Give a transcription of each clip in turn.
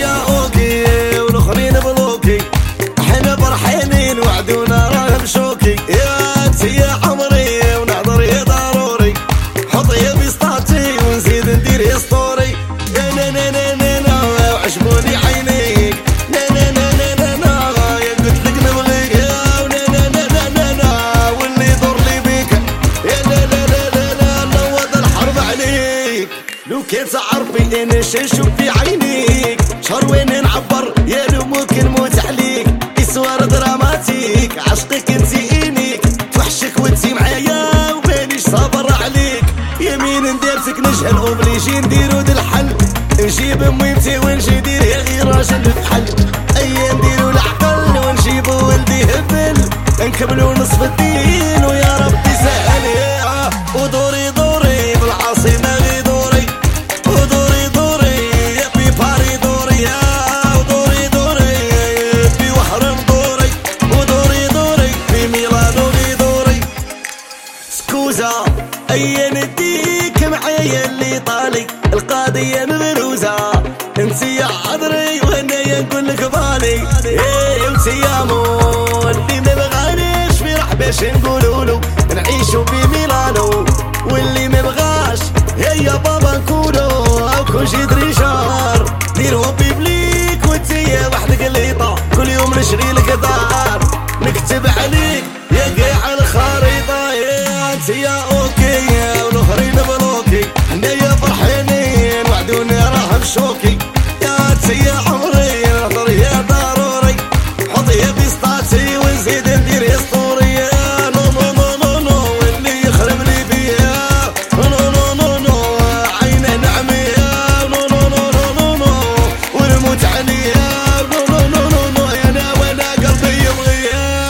يا اوكي والاخرين بلوكي، احنا فرحانين وعدونا راه بشوكي. يا انت يا عمري ونعذري ضروري، حطي بسطاتي ونزيد ندير ستوري. نا نا نا نا نا وعجبوني عينيك، نا نا نا نا نا نا يا قلت لك نبغيك. نا نا نا نا نا نا واللي يضر لي بيك، يا لا لا لا لا لا نوض الحرب عليك. لو كنت تعرفي انا شنشوف في عينيك، شهر وين نعبر يا لو ممكن نموت عليك. اسوار دراماتيك عشقك انتي انيك، توحشك وانتي معايا ومانيش صابر عليك. يمين نديرتك نجهل اوبليجي نديرو د الحل، نجيب ميمتي ونجي ندير يا غير راجل بحل. ايا نديرو العقل ونجيبو ولدي هبل، نكملو نصف الدين ويا ربي سهل. ودوري دوري بالعاصمة غي دوري، ودوري دوري في باري دوري، ودوري دوري في وحرم دوري، ودوري دوري في ميلانو غي دوري. سكوزا ايا نديك معايا اللي طالي، القضية مبروزة انتي يا عذري وانا نقول لك بالي. انتي يا مول اللي ما بغانيش في راح باش نقولولو نعيشو في ميلانو، واللي ما بغاش يا بابا نكونو او كون جيت ريشار. دير هوبي بليك وانتي وحدك اللي طا، كل يوم نشري لك دار نكتب عليك يا قاع الخريطة. يا انتي يا اوكي والاخرين بلوكي، حنايا فرحانين وعدوني راه بشوكي. يا انتي يا عمري نهضر يا ضروري، حطي بسطاتي ونزيد ندير ستوري. نو نو نو نو نو واللي يخرب لي فيها، نو نو نو نو عينه نعميها، نو نو نو نو نو نو ونموت عليها، نو نو نو نو نو يا انا وانا قلبي يبغيها.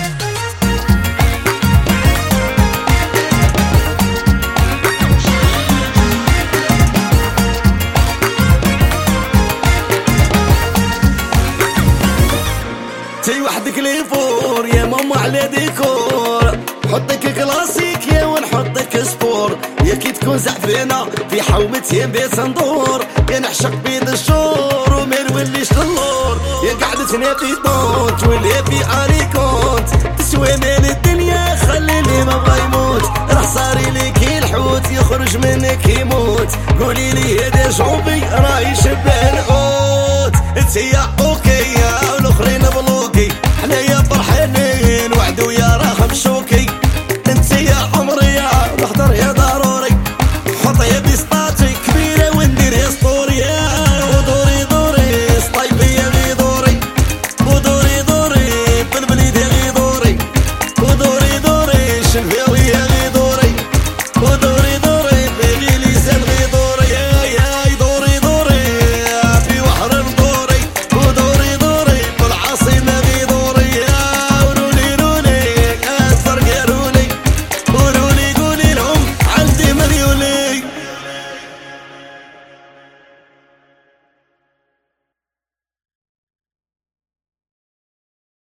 تي وحدك لي فور يا ماما على ديكور، حطك كلاسيك يا ونحطك سبور. يا كي تكون زعفانة في حومتي يا بيت ندور، يا نعشق بيد الشور وما نوليش للور. يا قعدتنا في طونت ولا في اريكونت، تسوى مال الدنيا خلي اللي ما بغا يموت. راه صاري ليكي الحوت يخرج منك يموت، قولي لي هذا شعوبي راه يشبه الحوت. انت يا